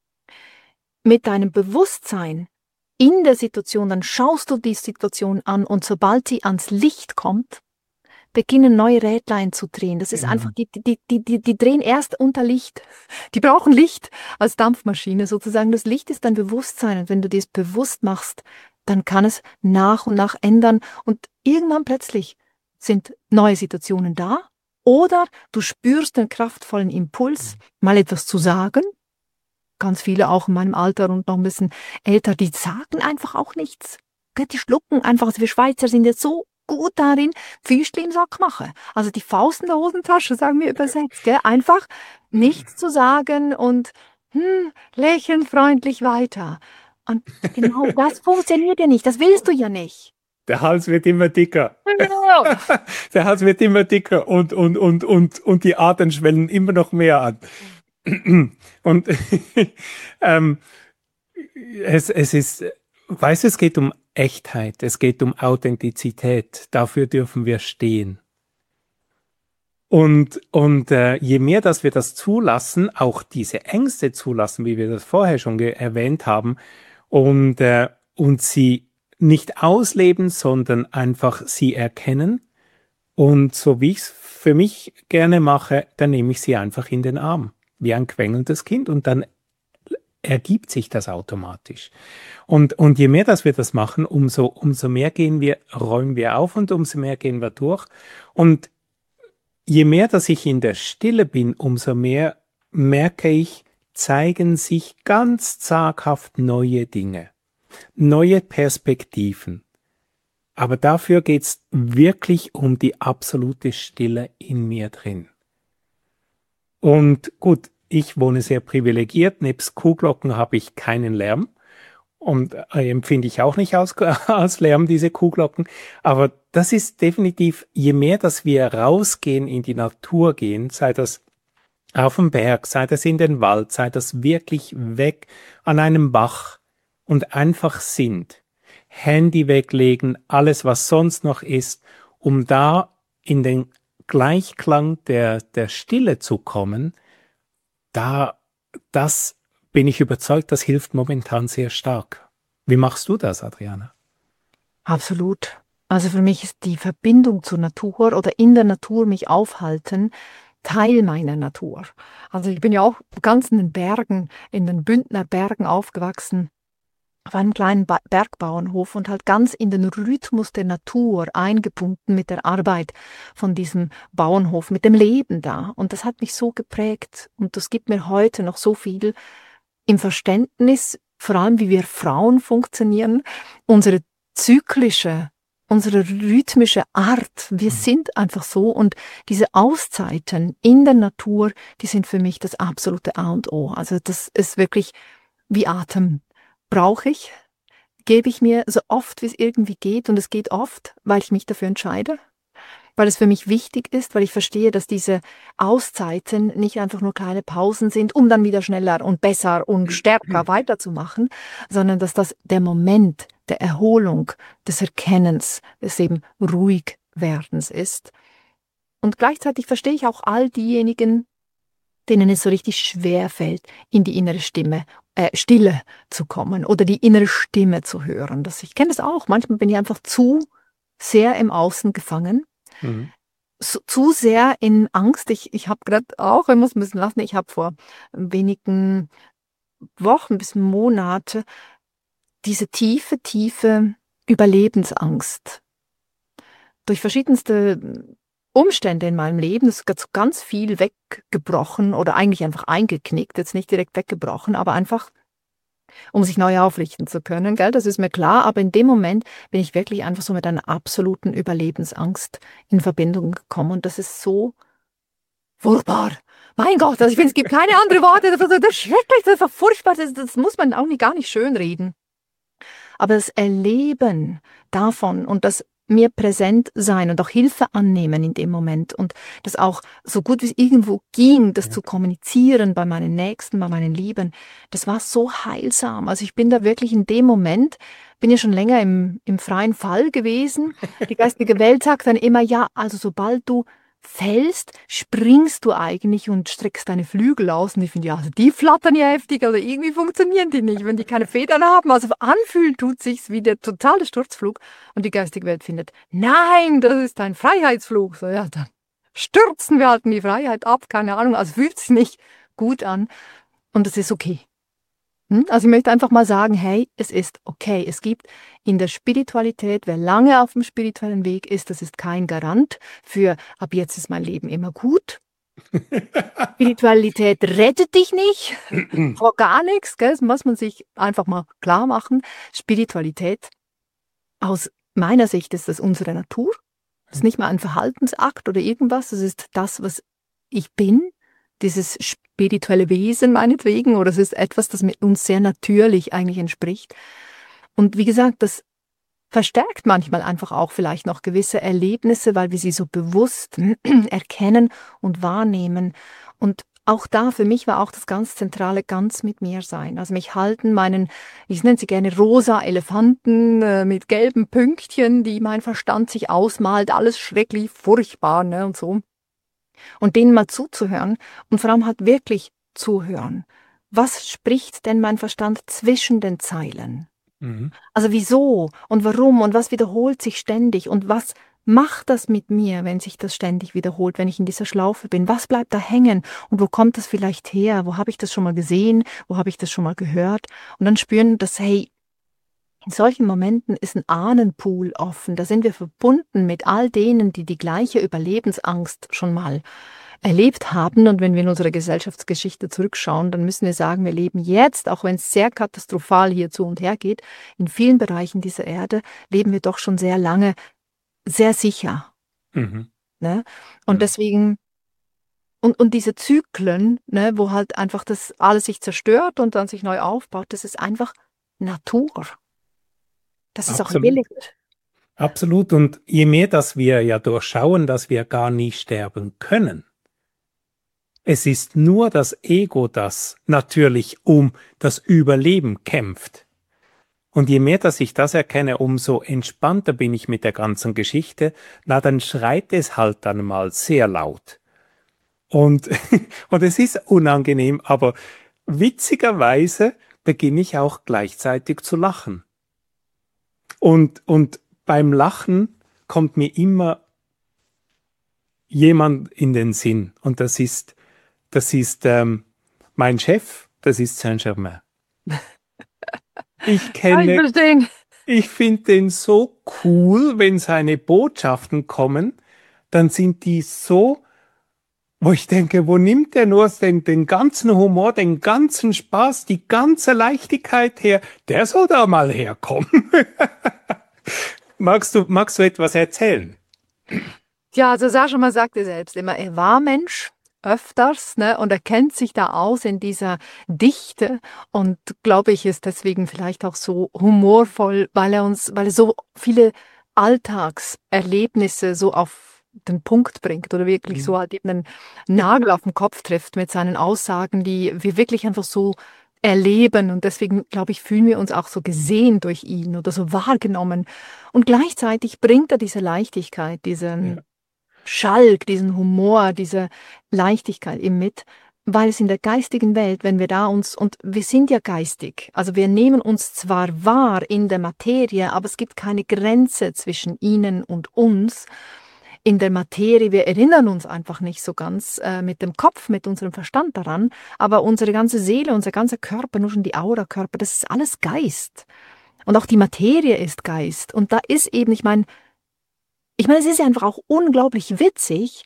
mit deinem Bewusstsein in der Situation, dann schaust du die Situation an und sobald sie ans Licht kommt, beginnen neue Rädlein zu drehen. Das ist einfach, die drehen erst unter Licht. Die brauchen Licht als Dampfmaschine sozusagen. Das Licht ist dein Bewusstsein. Und wenn du dir das bewusst machst, dann kann es nach und nach ändern. Und irgendwann plötzlich sind neue Situationen da. Oder du spürst den kraftvollen Impuls, mal etwas zu sagen. Ganz viele auch in meinem Alter und noch ein bisschen älter, die sagen einfach auch nichts. Die schlucken einfach. Also wir Schweizer sind jetzt so gut darin, Pfüstli im Sack machen. Also die Faust in der Hosentasche, sagen wir übersetzt. Gell? Einfach nichts zu sagen und lächeln freundlich weiter. Und genau das funktioniert ja nicht. Das willst du ja nicht. Der Hals wird immer dicker. Genau. Der Hals wird immer dicker und die Adern schwellen immer noch mehr an. Und es ist, weißt du, es geht um Echtheit, es geht um Authentizität. Dafür dürfen wir stehen. Und je mehr, dass wir das zulassen, auch diese Ängste zulassen, wie wir das vorher schon erwähnt haben, und sie nicht ausleben, sondern einfach sie erkennen. Und so wie ich es für mich gerne mache, dann nehme ich sie einfach in den Arm, wie ein quengelndes Kind, und dann ergibt sich das automatisch. Und je mehr, dass wir das machen, umso mehr räumen wir auf und umso mehr gehen wir durch. Und je mehr, dass ich in der Stille bin, umso mehr merke ich, zeigen sich ganz zaghaft neue Dinge, neue Perspektiven. Aber dafür geht's wirklich um die absolute Stille in mir drin. Und gut, ich wohne sehr privilegiert. Nebst Kuhglocken habe ich keinen Lärm. Und empfinde ich auch nicht als Lärm, diese Kuhglocken. Aber das ist definitiv, je mehr, dass wir rausgehen, in die Natur gehen, sei das auf dem Berg, sei das in den Wald, sei das wirklich weg an einem Bach und einfach sind. Handy weglegen, alles, was sonst noch ist, um da in den Gleichklang der Stille zu kommen, das bin ich überzeugt, das hilft momentan sehr stark. Wie machst du das, Adriana? Absolut. Also für mich ist die Verbindung zur Natur oder in der Natur mich aufhalten Teil meiner Natur. Also ich bin ja auch ganz in den Bergen, in den Bündner Bergen aufgewachsen, auf einem kleinen Bergbauernhof und halt ganz in den Rhythmus der Natur eingebunden mit der Arbeit von diesem Bauernhof, mit dem Leben da. Und das hat mich so geprägt und das gibt mir heute noch so viel im Verständnis, vor allem wie wir Frauen funktionieren, unsere rhythmische Art. Wir sind einfach so und diese Auszeiten in der Natur, die sind für mich das absolute A und O. Also das ist wirklich wie Atem. Brauche ich, gebe ich mir so oft, wie es irgendwie geht, und es geht oft, weil ich mich dafür entscheide, weil es für mich wichtig ist, weil ich verstehe, dass diese Auszeiten nicht einfach nur kleine Pausen sind, um dann wieder schneller und besser und stärker weiterzumachen, sondern dass das der Moment der Erholung, des Erkennens, des eben Ruhigwerdens ist. Und gleichzeitig verstehe ich auch all diejenigen, denen es so richtig schwer fällt, in die innere Stille zu kommen oder die innere Stimme zu hören. Ich kenne das auch. Manchmal bin ich einfach zu sehr im Außen gefangen, zu sehr in Angst. Ich habe gerade auch, ich muss ein bisschen lachen, ich habe vor wenigen Wochen bis Monate diese tiefe Überlebensangst durch verschiedenste Umstände in meinem Leben, es ist ganz viel weggebrochen oder eigentlich einfach eingeknickt, jetzt nicht direkt weggebrochen, aber einfach, um sich neu aufrichten zu können, gell? Das ist mir klar, aber in dem Moment bin ich wirklich einfach so mit einer absoluten Überlebensangst in Verbindung gekommen und das ist so furchtbar. Mein Gott, also ich finde, es gibt keine anderen Worte, das ist schrecklich, das ist furchtbar, das muss man auch gar nicht schönreden. Aber das Erleben davon und das mir präsent sein und auch Hilfe annehmen in dem Moment und das auch so gut wie es irgendwo ging, das zu kommunizieren bei meinen Nächsten, bei meinen Lieben, das war so heilsam. Also ich bin da wirklich in dem Moment, bin ja schon länger im freien Fall gewesen. Die geistige Welt sagt dann immer, ja, also sobald du fällst, springst du eigentlich und streckst deine Flügel aus. Und ich finde, ja, also die flattern ja heftig, also irgendwie funktionieren die nicht, wenn die keine Federn haben. Also anfühlen tut sich's wie der totale Sturzflug. Und die geistige Welt findet, nein, das ist ein Freiheitsflug. So, ja, dann stürzen wir halt in die Freiheit ab, keine Ahnung. Also fühlt sich nicht gut an. Und das ist okay. Also ich möchte einfach mal sagen, hey, es ist okay. Es gibt in der Spiritualität, wer lange auf dem spirituellen Weg ist, das ist kein Garant für, ab jetzt ist mein Leben immer gut. Spiritualität rettet dich nicht vor gar nichts, gell? Das muss man sich einfach mal klar machen. Spiritualität, aus meiner Sicht ist das unsere Natur. Das ist nicht mal ein Verhaltensakt oder irgendwas, das ist das, was ich bin. Dieses spirituelle Wesen meinetwegen, oder es ist etwas, das mit uns sehr natürlich eigentlich entspricht. Und wie gesagt, das verstärkt manchmal einfach auch vielleicht noch gewisse Erlebnisse, weil wir sie so bewusst erkennen und wahrnehmen. Und auch da, für mich war auch das ganz Zentrale, ganz mit mir sein. Also mich halten meinen, ich nenne sie gerne rosa Elefanten mit gelben Pünktchen, die mein Verstand sich ausmalt, alles schrecklich, furchtbar, ne, und so. Und denen mal zuzuhören und vor allem halt wirklich zuhören. Was spricht denn mein Verstand zwischen den Zeilen? Also wieso und warum und was wiederholt sich ständig und was macht das mit mir, wenn sich das ständig wiederholt, wenn ich in dieser Schlaufe bin? Was bleibt da hängen und wo kommt das vielleicht her? Wo habe ich das schon mal gesehen? Wo habe ich das schon mal gehört? Und dann spüren, dass, hey, in solchen Momenten ist ein Ahnenpool offen. Da sind wir verbunden mit all denen, die die gleiche Überlebensangst schon mal erlebt haben. Und wenn wir in unsere Gesellschaftsgeschichte zurückschauen, dann müssen wir sagen, wir leben jetzt, auch wenn es sehr katastrophal hier zu und her geht, in vielen Bereichen dieser Erde leben wir doch schon sehr lange sehr sicher. Ne? Und deswegen, und diese Zyklen, ne, wo halt einfach das alles sich zerstört und dann sich neu aufbaut, das ist einfach Natur. Das ist auch billig. Absolut. Und je mehr, dass wir ja durchschauen, dass wir gar nie sterben können. Es ist nur das Ego, das natürlich um das Überleben kämpft. Und je mehr, dass ich das erkenne, umso entspannter bin ich mit der ganzen Geschichte. Na, dann schreit es halt dann mal sehr laut. Und es ist unangenehm, aber witzigerweise beginne ich auch gleichzeitig zu lachen. Und beim Lachen kommt mir immer jemand in den Sinn. Und das ist mein Chef, das ist Saint-Germain. Ich finde den so cool, wenn seine Botschaften kommen, dann sind die so, wo ich denke, wo nimmt er nur den ganzen Humor, den ganzen Spaß, die ganze Leichtigkeit her? Der soll da mal herkommen. Magst du etwas erzählen? Ja, also Sascha mal sagte selbst immer, er war Mensch, öfters, ne, und er kennt sich da aus in dieser Dichte und glaube ich, ist deswegen vielleicht auch so humorvoll, weil er so viele Alltagserlebnisse so auf den Punkt bringt oder wirklich so halt eben einen Nagel auf den Kopf trifft mit seinen Aussagen, die wir wirklich einfach so erleben und deswegen, glaube ich, fühlen wir uns auch so gesehen durch ihn oder so wahrgenommen und gleichzeitig bringt er diese Leichtigkeit, diesen Schalk, diesen Humor, diese Leichtigkeit eben mit, weil es in der geistigen Welt, wenn wir da uns, und wir sind ja geistig, also wir nehmen uns zwar wahr in der Materie, aber es gibt keine Grenze zwischen ihnen und uns. In der Materie, wir erinnern uns einfach nicht so ganz mit dem Kopf, mit unserem Verstand daran, aber unsere ganze Seele, unser ganzer Körper, nur schon die Aura-Körper, das ist alles Geist. Und auch die Materie ist Geist. Und da ist eben, ich meine, es ist ja einfach auch unglaublich witzig,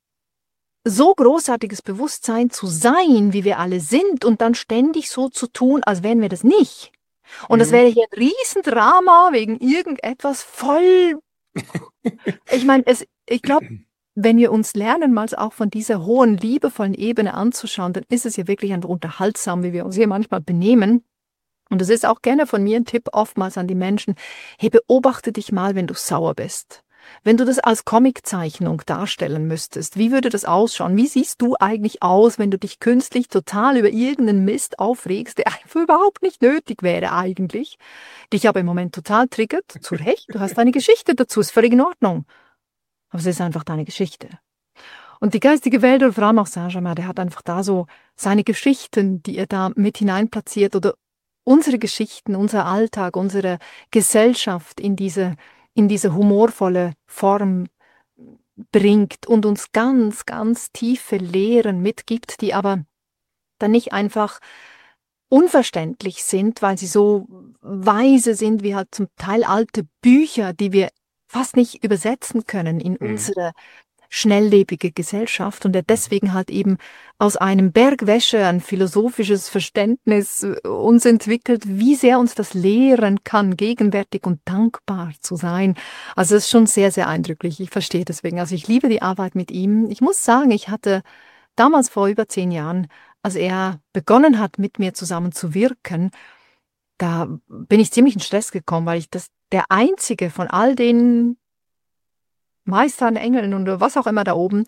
so großartiges Bewusstsein zu sein, wie wir alle sind, und dann ständig so zu tun, als wären wir das nicht. Und das wäre hier ein Riesendrama wegen irgendetwas voll. Ich meine, ich glaube, wenn wir uns lernen, mal auch von dieser hohen, liebevollen Ebene anzuschauen, dann ist es ja wirklich einfach unterhaltsam, wie wir uns hier manchmal benehmen. Und es ist auch gerne von mir ein Tipp oftmals an die Menschen, hey, beobachte dich mal, wenn du sauer bist. Wenn du das als Comiczeichnung darstellen müsstest, wie würde das ausschauen? Wie siehst du eigentlich aus, wenn du dich künstlich total über irgendeinen Mist aufregst, der einfach überhaupt nicht nötig wäre eigentlich, dich aber im Moment total triggert? Zu Recht, du hast deine Geschichte dazu, ist völlig in Ordnung. Aber es ist einfach deine Geschichte. Und die geistige Welt oder vor allem auch Saint-Germain, der hat einfach da so seine Geschichten, die er da mit hineinplatziert oder unsere Geschichten, unser Alltag, unsere Gesellschaft in diese humorvolle Form bringt und uns ganz, ganz tiefe Lehren mitgibt, die aber dann nicht einfach unverständlich sind, weil sie so weise sind wie halt zum Teil alte Bücher, die wir fast nicht übersetzen können in unsere schnelllebige Gesellschaft und der deswegen halt eben aus einem Berg Wäsche ein philosophisches Verständnis uns entwickelt, wie sehr uns das lehren kann, gegenwärtig und dankbar zu sein. Also es ist schon sehr, sehr eindrücklich. Ich verstehe deswegen. Also ich liebe die Arbeit mit ihm. Ich muss sagen, ich hatte damals vor über 10 Jahren, als er begonnen hat, mit mir zusammen zu wirken, da bin ich ziemlich in Stress gekommen, weil ich der einzige von all den Meistern, Engeln und was auch immer da oben,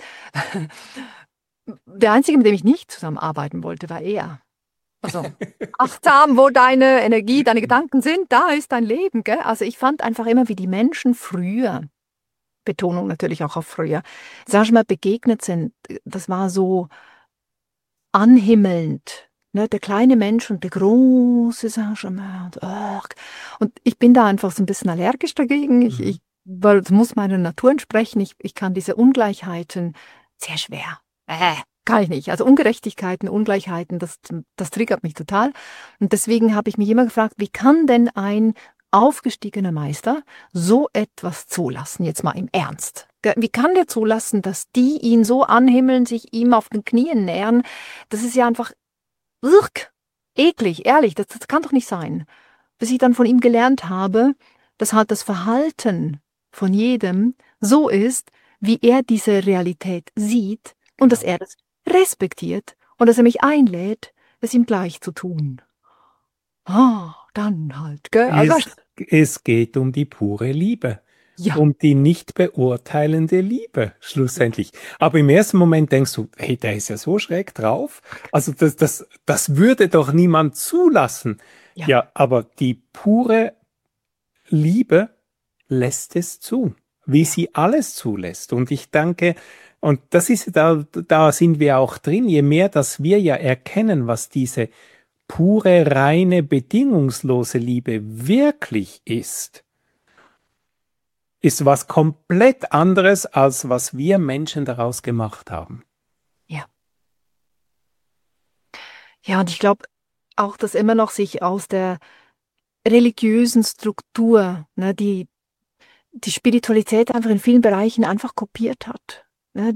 der einzige, mit dem ich nicht zusammenarbeiten wollte, war er. Also achtsam, wo deine Energie, deine Gedanken sind, da ist dein Leben, gell? Also ich fand einfach immer, wie die Menschen früher, Betonung natürlich auch auf früher, sag ich mal, begegnet sind. Das war so anhimmelnd. Ne, der kleine Mensch und der große Saint-Germain. Und ich bin da einfach so ein bisschen allergisch dagegen. Weil es muss meiner Natur entsprechen. Ich kann diese Ungleichheiten sehr schwer. Kann ich nicht. Also Ungerechtigkeiten, Ungleichheiten, das triggert mich total. Und deswegen habe ich mich immer gefragt, wie kann denn ein aufgestiegener Meister so etwas zulassen? Jetzt mal im Ernst. Wie kann der zulassen, dass die ihn so anhimmeln, sich ihm auf den Knien nähern? Das ist ja einfach eklig, ehrlich. Das kann doch nicht sein. Bis ich dann von ihm gelernt habe, dass halt das Verhalten von jedem so ist, wie er diese Realität sieht und dass er das respektiert und dass er mich einlädt, es ihm gleich zu tun. Dann halt, gell? Es geht um die pure Liebe. Ja. Um die nicht beurteilende Liebe, schlussendlich. Aber im ersten Moment denkst du, hey, der ist ja so schräg drauf. Also das würde doch niemand zulassen. Ja, aber die pure Liebe lässt es zu, wie sie alles zulässt. Und ich danke, und das ist da sind wir auch drin, je mehr, dass wir ja erkennen, was diese pure, reine, bedingungslose Liebe wirklich ist was komplett anderes, als was wir Menschen daraus gemacht haben. Ja. Ja, und ich glaube auch, dass immer noch sich aus der religiösen Struktur, ne, die Spiritualität einfach in vielen Bereichen einfach kopiert hat. Ne,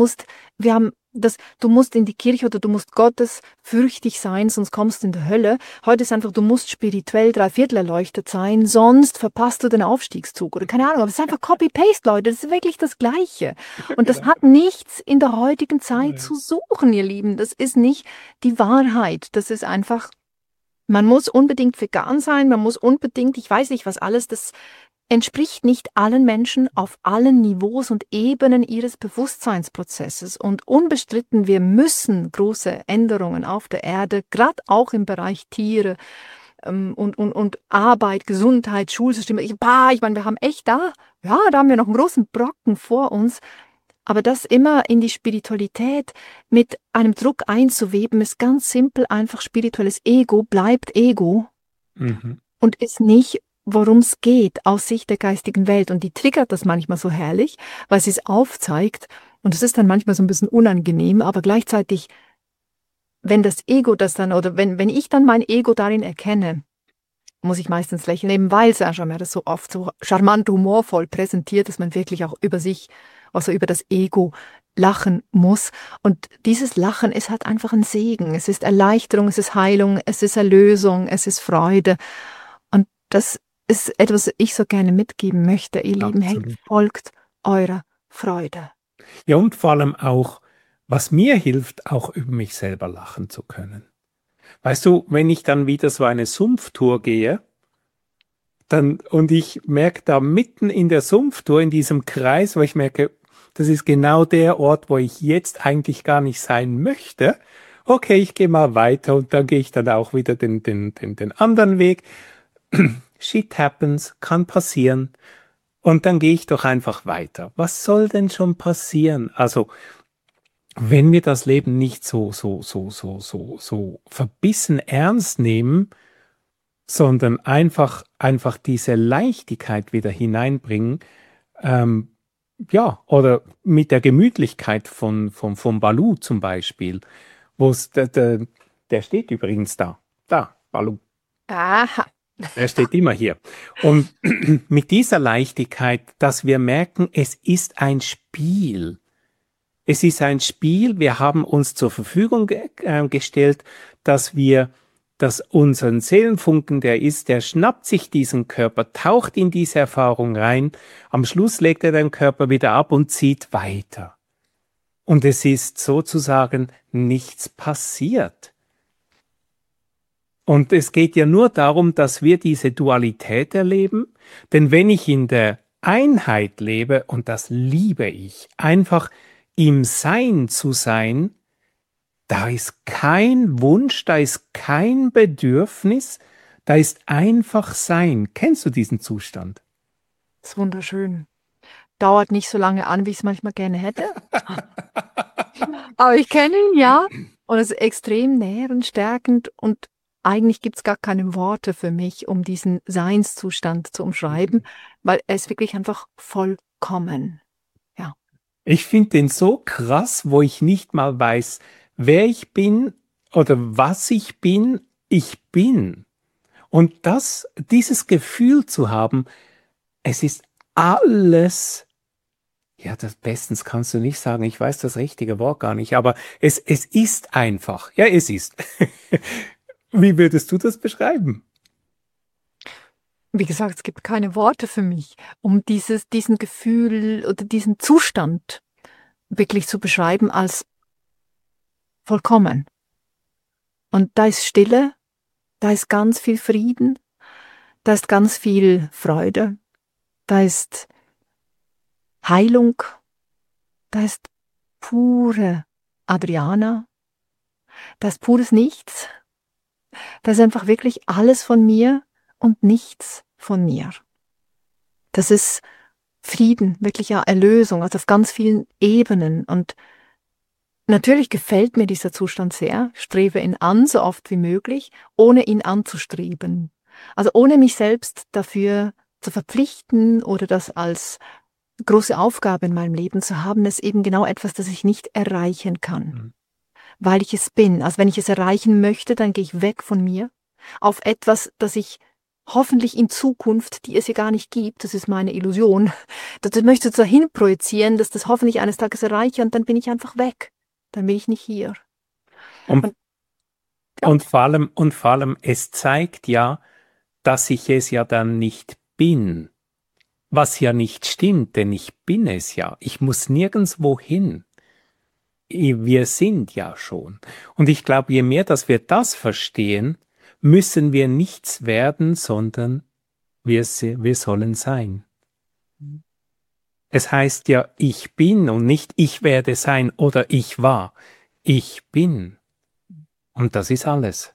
du musst in die Kirche oder du musst gottesfürchtig sein, sonst kommst du in die Hölle. Heute ist einfach, du musst spirituell 3/4 erleuchtet sein, sonst verpasst du den Aufstiegszug oder keine Ahnung. Aber es ist einfach Copy-Paste, Leute. Das ist wirklich das Gleiche. Und das hat nichts in der heutigen Zeit zu suchen, ihr Lieben. Das ist nicht die Wahrheit. Das ist einfach, man muss unbedingt vegan sein, man muss unbedingt, ich weiß nicht was alles, das entspricht nicht allen Menschen auf allen Niveaus und Ebenen ihres Bewusstseinsprozesses. Und unbestritten, wir müssen große Änderungen auf der Erde, gerade auch im Bereich Tiere und Arbeit, Gesundheit, Schulsystem. Ich meine, wir haben echt da haben wir noch einen großen Brocken vor uns. Aber das immer in die Spiritualität mit einem Druck einzuweben, ist ganz simpel, einfach spirituelles Ego bleibt Ego und ist nicht, worum es geht aus Sicht der geistigen Welt. Und die triggert das manchmal so herrlich, weil sie es aufzeigt. Und es ist dann manchmal so ein bisschen unangenehm, aber gleichzeitig, wenn das Ego das dann, oder wenn ich dann mein Ego darin erkenne, muss ich meistens lächeln, eben weil Saint-Germain das so oft so charmant, humorvoll präsentiert, dass man wirklich auch über sich, also über das Ego lachen muss. Und dieses Lachen ist halt einfach ein Segen. Es ist Erleichterung, es ist Heilung, es ist Erlösung, es ist Freude. Und das ist etwas, was ich so gerne mitgeben möchte, ihr Lieben. Hey, folgt eurer Freude. Ja, und vor allem auch, was mir hilft, auch über mich selber lachen zu können. Weißt du, wenn ich dann wieder so eine Sumpftour gehe, und ich merke da mitten in der Sumpftour, in diesem Kreis, wo ich merke, das ist genau der Ort, wo ich jetzt eigentlich gar nicht sein möchte. Okay, ich gehe mal weiter und dann gehe ich dann auch wieder den anderen Weg. Shit happens, kann passieren. Und dann gehe ich doch einfach weiter. Was soll denn schon passieren? Also, wenn wir das Leben nicht so verbissen ernst nehmen, sondern einfach diese Leichtigkeit wieder hineinbringen, ähm, ja, oder mit der Gemütlichkeit von Balu zum Beispiel, wo es, der steht übrigens da, Balu, Aha. der steht immer hier. Und mit dieser Leichtigkeit, dass wir merken, es ist ein Spiel. Es ist ein Spiel, wir haben uns zur Verfügung gestellt, dass unseren Seelenfunken, der schnappt sich diesen Körper, taucht in diese Erfahrung rein, am Schluss legt er den Körper wieder ab und zieht weiter. Und es ist sozusagen nichts passiert. Und es geht ja nur darum, dass wir diese Dualität erleben, denn wenn ich in der Einheit lebe, und das liebe ich, einfach im Sein zu sein, da ist kein Wunsch, da ist kein Bedürfnis, da ist einfach Sein. Kennst du diesen Zustand? Das ist wunderschön. Dauert nicht so lange an, wie ich es manchmal gerne hätte. Aber ich kenne ihn, ja. Und es ist extrem nährend, stärkend und eigentlich gibt es gar keine Worte für mich, um diesen Seinszustand zu umschreiben, weil er ist wirklich einfach vollkommen. Ja. Ich finde den so krass, wo ich nicht mal weiß, wer ich bin oder was ich bin. Ich bin. Und dieses Gefühl zu haben, es ist alles, ja, das bestens kannst du nicht sagen, ich weiß das richtige Wort gar nicht, aber es ist einfach. Ja, es ist. Wie würdest du das beschreiben? Wie gesagt, es gibt keine Worte für mich, um diesen Gefühl oder diesen Zustand wirklich zu beschreiben als vollkommen. Und da ist Stille, da ist ganz viel Frieden, da ist ganz viel Freude, da ist Heilung, da ist pure Adriana, da ist pures Nichts, da ist einfach wirklich alles von mir und nichts von mir. Das ist Frieden, wirklicher Erlösung, also auf ganz vielen Ebenen. Und natürlich gefällt mir dieser Zustand sehr, strebe ihn an, so oft wie möglich, ohne ihn anzustreben. Also ohne mich selbst dafür zu verpflichten oder das als große Aufgabe in meinem Leben zu haben, ist eben genau etwas, das ich nicht erreichen kann, weil ich es bin. Also wenn ich es erreichen möchte, dann gehe ich weg von mir auf etwas, das ich hoffentlich in Zukunft, die es ja gar nicht gibt, das ist meine Illusion, das möchte ich dahin projizieren, dass das hoffentlich eines Tages erreiche und dann bin ich einfach weg. Dann bin ich nicht hier. Und, Und, ja. und vor allem, es zeigt ja, dass ich es ja dann nicht bin. Was ja nicht stimmt, denn ich bin es ja. Ich muss nirgendwo hin. Wir sind ja schon. Und ich glaube, je mehr, dass wir das verstehen, müssen wir nichts werden, sondern wir sollen sein. Es heißt ja, ich bin und nicht ich werde sein oder ich war. Ich bin. Und das ist alles.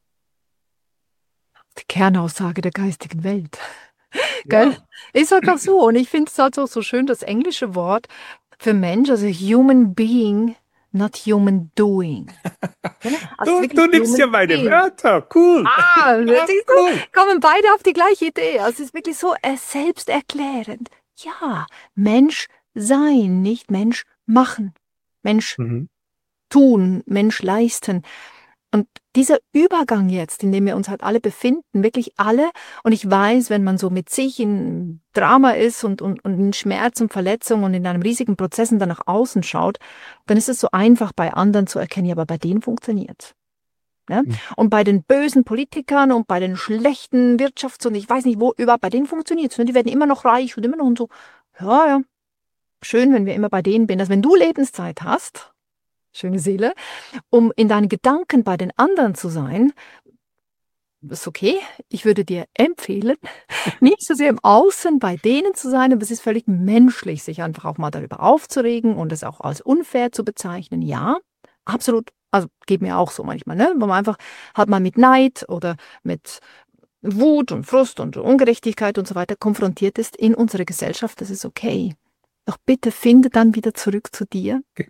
Die Kernaussage der geistigen Welt. Gell? Ist halt auch so. Und ich finde es halt auch so schön, das englische Wort für Mensch, also human being, not human doing. Also Du nimmst ja meine Wörter. Cool. Siehst du, kommen beide auf die gleiche Idee. Also es ist wirklich so selbsterklärend. Ja, Mensch sein, nicht Mensch machen. Mensch tun, Mensch leisten. Und dieser Übergang jetzt, in dem wir uns halt alle befinden, wirklich alle, und ich weiß, wenn man so mit sich in Drama ist und in Schmerz und Verletzung und in einem riesigen Prozess und dann nach außen schaut, dann ist es so einfach bei anderen zu erkennen, ja, aber bei denen funktioniert. Ne? Und bei den bösen Politikern und bei den schlechten Wirtschafts- und ich weiß nicht wo, überhaupt bei denen funktioniert es. Ne? Die werden immer noch reich und immer noch und so. Ja, schön, wenn wir immer bei denen sind. Also wenn du Lebenszeit hast, schöne Seele, um in deinen Gedanken bei den anderen zu sein, ist okay. Ich würde dir empfehlen, nicht so sehr im Außen bei denen zu sein, aber es ist völlig menschlich, sich einfach auch mal darüber aufzuregen und es auch als unfair zu bezeichnen. Ja, absolut. Also geht mir auch so manchmal, ne? Wo man einfach halt mal mit Neid oder mit Wut und Frust und Ungerechtigkeit und so weiter konfrontiert ist in unserer Gesellschaft. Das ist okay. Doch bitte finde dann wieder zurück zu dir.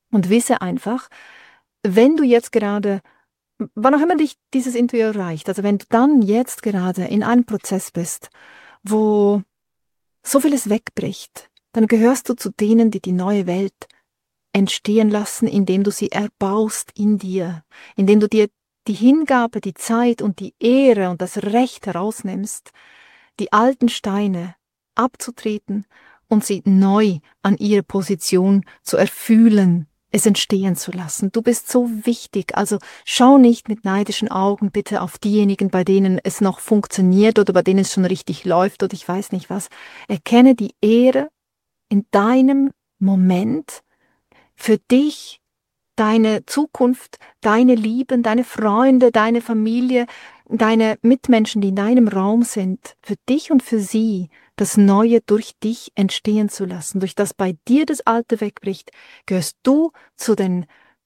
Und wisse einfach, wenn du jetzt gerade, wann auch immer dich dieses Interview erreicht, also wenn du dann jetzt gerade in einem Prozess bist, wo so vieles wegbricht, dann gehörst du zu denen, die die neue Welt entstehen lassen, indem du sie erbaust in dir, indem du dir die Hingabe, die Zeit und die Ehre und das Recht herausnimmst, die alten Steine abzutreten und sie neu an ihre Position zu erfühlen, es entstehen zu lassen. Du bist so wichtig, also schau nicht mit neidischen Augen bitte auf diejenigen, bei denen es noch funktioniert oder bei denen es schon richtig läuft oder ich weiß nicht was. Erkenne die Ehre in deinem Moment für dich, deine Zukunft, deine Lieben, deine Freunde, deine Familie, deine Mitmenschen, die in deinem Raum sind, für dich und für sie das Neue durch dich entstehen zu lassen. Durch das bei dir das Alte wegbricht, gehörst du zu den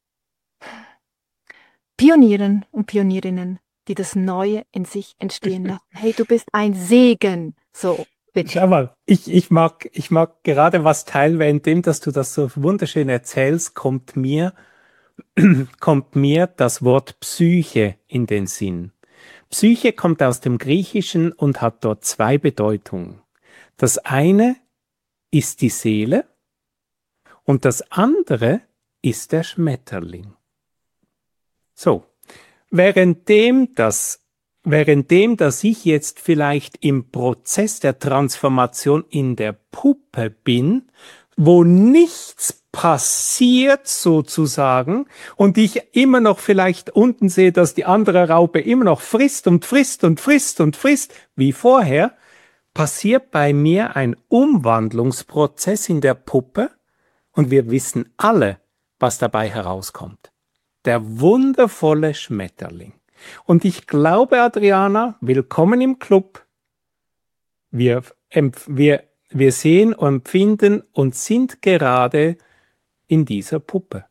Pionieren und Pionierinnen, die das Neue in sich entstehen lassen. Hey, du bist ein Segen. So, bitte. Schau mal, ich mag gerade was teilen, währenddem, dass du das so wunderschön erzählst, kommt mir das Wort Psyche in den Sinn. Psyche kommt aus dem Griechischen und hat dort zwei Bedeutungen. Das eine ist die Seele und das andere ist der Schmetterling. So, währenddem, dass ich jetzt vielleicht im Prozess der Transformation in der Puppe bin, wo nichts passiert sozusagen und ich immer noch vielleicht unten sehe, dass die andere Raupe immer noch frisst und frisst und frisst und frisst wie vorher, passiert bei mir ein Umwandlungsprozess in der Puppe und wir wissen alle, was dabei herauskommt. Der wundervolle Schmetterling. Und ich glaube, Adriana, willkommen im Club. Wir sehen und empfinden und sind gerade in dieser Puppe.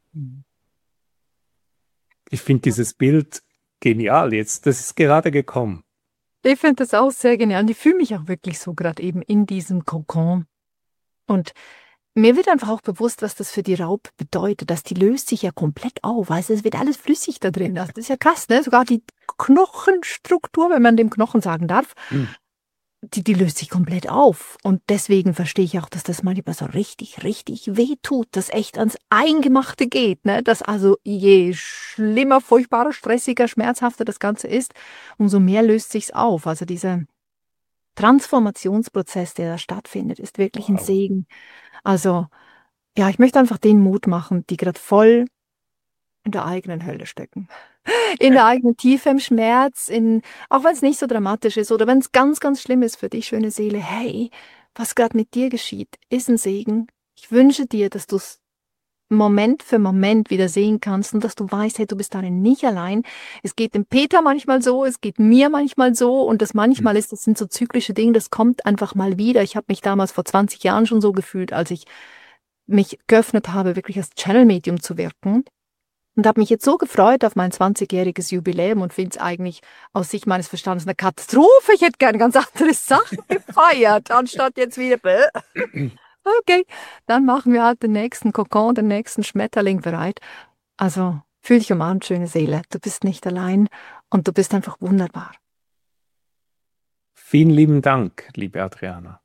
Ich finde dieses Bild genial jetzt. Das ist gerade gekommen. Ich finde das auch sehr genial. Und ich fühle mich auch wirklich so gerade eben in diesem Kokon. Und mir wird einfach auch bewusst, was das für die Raupe bedeutet, dass die löst sich ja komplett auf. Also es wird alles flüssig da drin. Das ist ja krass, ne? Sogar die Knochenstruktur, wenn man dem Knochen sagen darf, die löst sich komplett auf. Und deswegen verstehe ich auch, dass das manchmal so richtig, richtig weh tut, dass echt ans Eingemachte geht, ne? Dass also je schlimmer, furchtbarer, stressiger, schmerzhafter das Ganze ist, umso mehr löst sich's auf. Also dieser Transformationsprozess, der da stattfindet, ist wirklich ein Segen. Also, ja, ich möchte einfach den Mut machen, die gerade voll in der eigenen Hölle stecken. In der eigenen Tiefe im Schmerz, auch wenn es nicht so dramatisch ist oder wenn es ganz, ganz schlimm ist für dich, schöne Seele. Hey, was gerade mit dir geschieht, ist ein Segen. Ich wünsche dir, dass du es Moment für Moment wieder sehen kannst und dass du weißt, hey, du bist darin nicht allein. Es geht dem Peter manchmal so, es geht mir manchmal so und das manchmal das sind so zyklische Dinge, das kommt einfach mal wieder. Ich habe mich damals vor 20 Jahren schon so gefühlt, als ich mich geöffnet habe, wirklich als Channel-Medium zu wirken und habe mich jetzt so gefreut auf mein 20-jähriges Jubiläum und finde es eigentlich aus Sicht meines Verstandes eine Katastrophe. Ich hätte gerne ganz andere Sachen gefeiert, anstatt jetzt wieder okay, dann machen wir halt den nächsten Kokon, den nächsten Schmetterling bereit. Also fühl dich umarmt, schöne Seele. Du bist nicht allein und du bist einfach wunderbar. Vielen lieben Dank, liebe Adriana.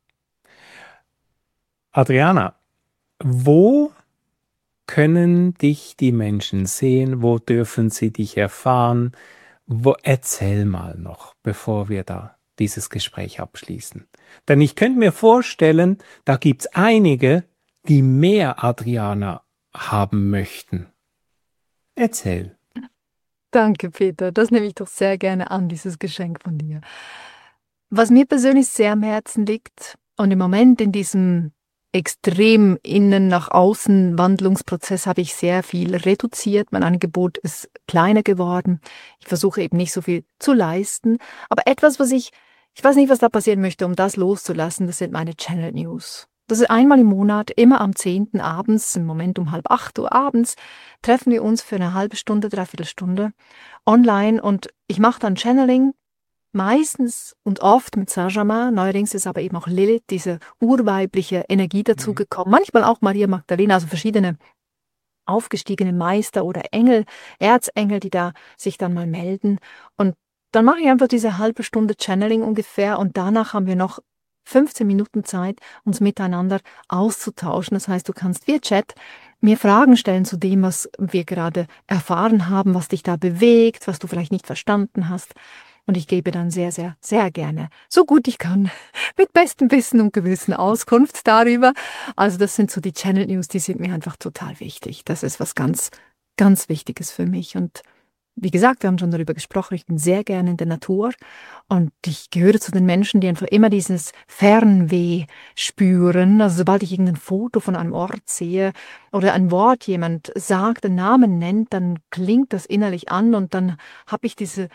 Adriana, wo können dich die Menschen sehen? Wo dürfen sie dich erfahren? Erzähl mal noch, bevor wir da dieses Gespräch abschließen. Denn ich könnte mir vorstellen, da gibt es einige, die mehr Adriana haben möchten. Erzähl. Danke, Peter. Das nehme ich doch sehr gerne an, dieses Geschenk von dir. Was mir persönlich sehr am Herzen liegt und im Moment in diesem extrem innen nach außen Wandlungsprozess habe ich sehr viel reduziert. Mein Angebot ist kleiner geworden. Ich versuche eben nicht so viel zu leisten. Aber etwas, was ich weiß nicht, was da passieren möchte, um das loszulassen, das sind meine Channel News. Das ist einmal im Monat, immer am 10. abends, im Moment um 7:30 Uhr abends, treffen wir uns für eine halbe Stunde, dreiviertel Stunde online und ich mache dann Channeling, meistens und oft mit Saint-Germain, neuerdings ist aber eben auch Lilith, diese urweibliche Energie dazugekommen, manchmal auch Maria Magdalena, also verschiedene aufgestiegene Meister oder Engel, Erzengel, die da sich dann mal melden. Und dann mache ich einfach diese halbe Stunde Channeling ungefähr und danach haben wir noch 15 Minuten Zeit, uns miteinander auszutauschen. Das heißt, du kannst via Chat mir Fragen stellen zu dem, was wir gerade erfahren haben, was dich da bewegt, was du vielleicht nicht verstanden hast. Und ich gebe dann sehr, sehr, sehr gerne, so gut ich kann, mit bestem Wissen und Gewissen Auskunft darüber. Also das sind so die Channel News, die sind mir einfach total wichtig. Das ist was ganz, ganz Wichtiges für mich. Und wie gesagt, wir haben schon darüber gesprochen, ich bin sehr gerne in der Natur und ich gehöre zu den Menschen, die einfach immer dieses Fernweh spüren. Also sobald ich irgendein Foto von einem Ort sehe oder ein Wort jemand sagt, einen Namen nennt, dann klingt das innerlich an und dann habe ich diese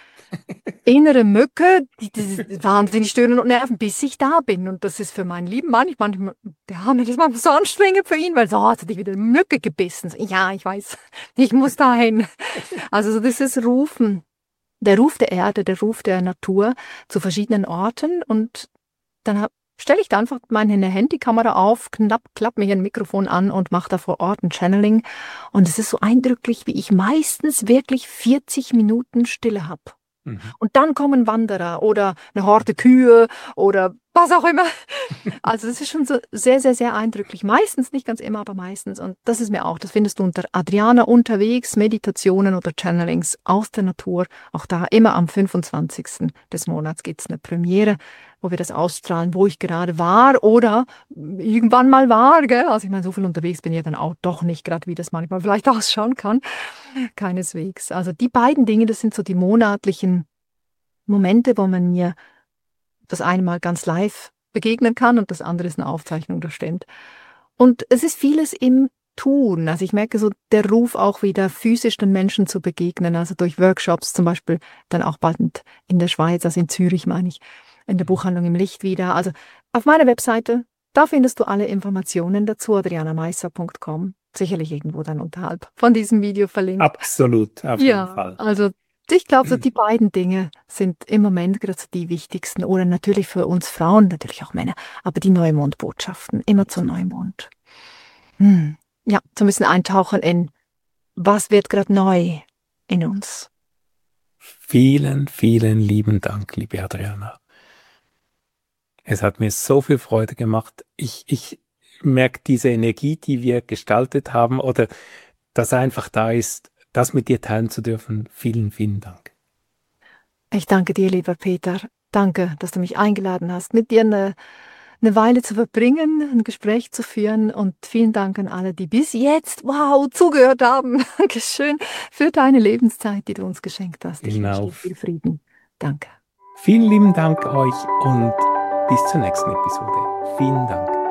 innere Mücke, die wahnsinnig stören und nerven, bis ich da bin. Und das ist für meinen lieben Mann, der Arme, das ist manchmal so anstrengend für ihn, weil so hat sich wieder eine Mücke gebissen. So, ja, ich weiß, ich muss dahin. Also so dieses Rufen, der Ruf der Erde, der Ruf der Natur zu verschiedenen Orten und dann stelle ich da einfach meine Handykamera auf, klappe mir ein Mikrofon an und mache da vor Ort ein Channeling. Und es ist so eindrücklich, wie ich meistens wirklich 40 Minuten Stille habe. Und dann kommen Wanderer oder eine Horde Kühe oder was auch immer. Also das ist schon so sehr, sehr, sehr eindrücklich. Meistens, nicht ganz immer, aber meistens. Und das ist mir auch, das findest du unter Adriana unterwegs, Meditationen oder Channelings aus der Natur. Auch da immer am 25. des Monats gibt's eine Premiere, wo wir das ausstrahlen, wo ich gerade war oder irgendwann mal war. Gell? Also ich meine, so viel unterwegs bin ich ja dann auch doch nicht, gerade wie das manchmal vielleicht ausschauen kann. Keineswegs. Also die beiden Dinge, das sind so die monatlichen Momente, wo man mir das eine Mal ganz live begegnen kann und das andere ist eine Aufzeichnung, das stimmt. Und es ist vieles im Tun. Also ich merke so der Ruf auch wieder physisch den Menschen zu begegnen, also durch Workshops zum Beispiel, dann auch bald in der Schweiz, also in Zürich meine ich, in der Buchhandlung im Licht wieder. Also auf meiner Webseite, da findest du alle Informationen dazu, adrianameisser.com. Sicherlich irgendwo dann unterhalb von diesem Video verlinkt. Absolut, auf jeden Fall. Also ich glaube, so die beiden Dinge sind im Moment gerade so die wichtigsten. Oder natürlich für uns Frauen, natürlich auch Männer, aber die Neumondbotschaften, immer zum Neumond. Ja, so ein bisschen eintauchen in, was wird gerade neu in uns. Vielen, vielen lieben Dank, liebe Adriana. Es hat mir so viel Freude gemacht. Ich merke diese Energie, die wir gestaltet haben oder dass einfach da ist, das mit dir teilen zu dürfen. Vielen, vielen Dank. Ich danke dir, lieber Peter. Danke, dass du mich eingeladen hast, mit dir eine Weile zu verbringen, ein Gespräch zu führen. Und vielen Dank an alle, die bis jetzt, wow, zugehört haben. Dankeschön für deine Lebenszeit, die du uns geschenkt hast. Ich wünsche dir viel Frieden. Danke. Vielen lieben Dank euch und bis zur nächsten Episode. Vielen Dank.